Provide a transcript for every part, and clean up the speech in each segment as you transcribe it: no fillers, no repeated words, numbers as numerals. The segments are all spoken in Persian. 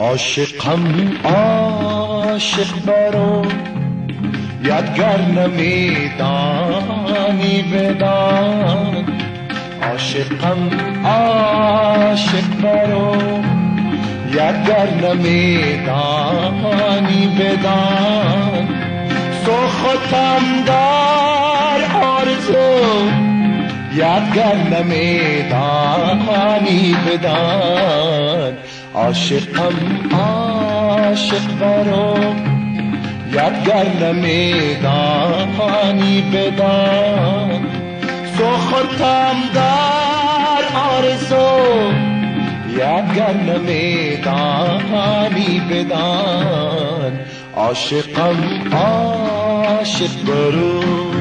عاشقم عاشق برو یادگر نمیدانی بدان عاشقم عاشق برو یادگر نمیدانی بدان سوختم در آرزو یادگر نمیدانی بدان عاشقم عاشق برو یادگر نمیدانی بدان سوختم در آرزو یادگر نمیدانی بدان عاشقم عاشق برو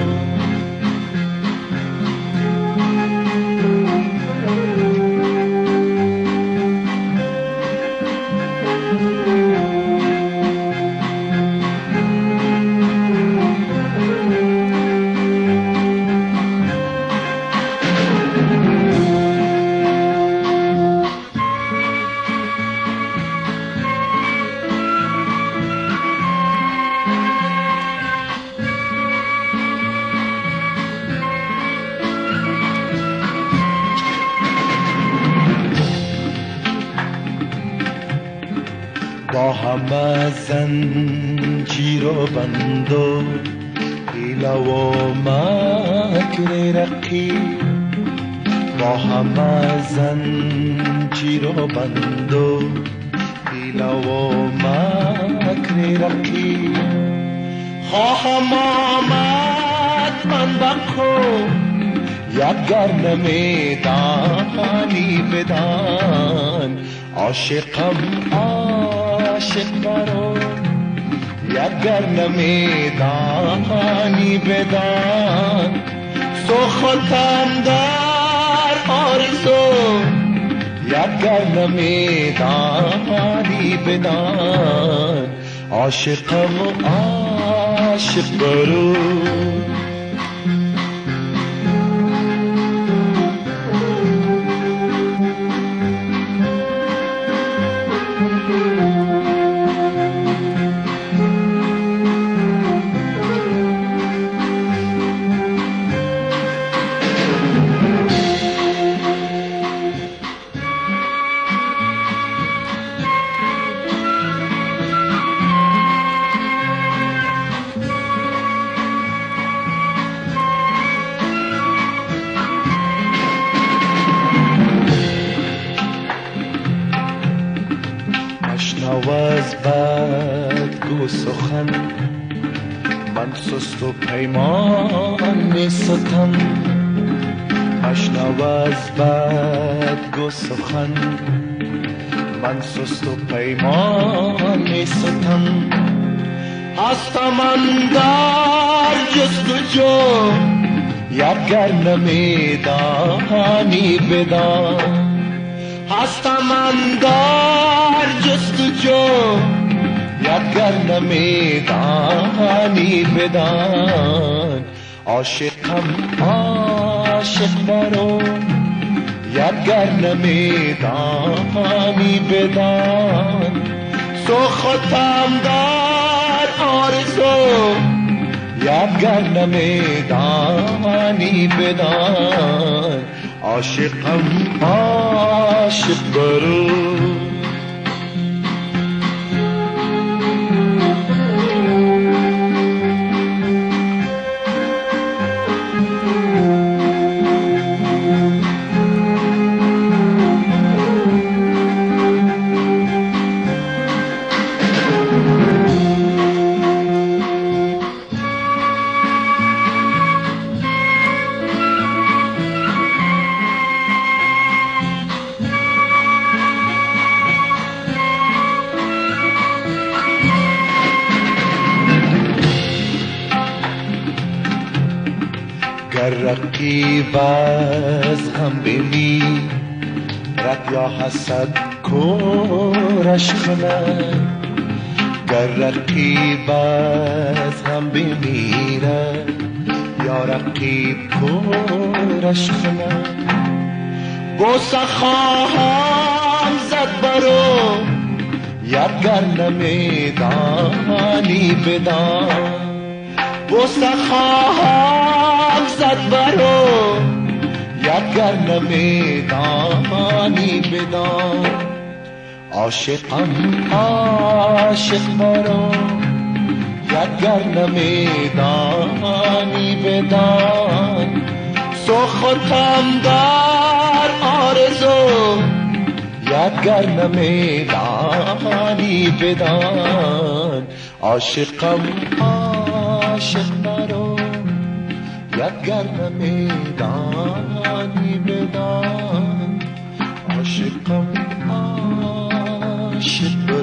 با همه زنجیر و بند و حیله و مکر رقیب با همه زنجیر و بند و حیله و مکر رقیب خواهم آمد من بکو یادگر نمیدانی بدان عاشقم عاشق برو یادگر نمیدانی بدان سوختم در آرزو یادگر نمیدانی بدان عاشقم عاشق برو مشنو از بدگو سخن من سست و پیمان می ستم مشنو از بدگو سخن من سست و پیمان می ستم هستم اندر جستجو یادگر نمیدانی بدان هستم اندر جستجو یادگر نمیدانی بدان عاشقم عاشق برو یادگر نمیدانی بدان سوختم در آرزو یادگر نمیدانی بدان عاشقم عاشق برو گر رقیب از هم بمیرد یا حسد کورش کند گر رقیب از هم بمیرد یا رقیب کورش کند بوسه خواهم زد برو یدگر نمیدانی بدان بوسه خواهم زد برو یدگر نمیدانی بدان عاشقم عاشق برو یدگر نمیدانی بدان سخنم در آرزو یدگر نمیدانی بدان عاشقم عاشق برو یدگر نمیدانی بدان عاشقم عاشق برو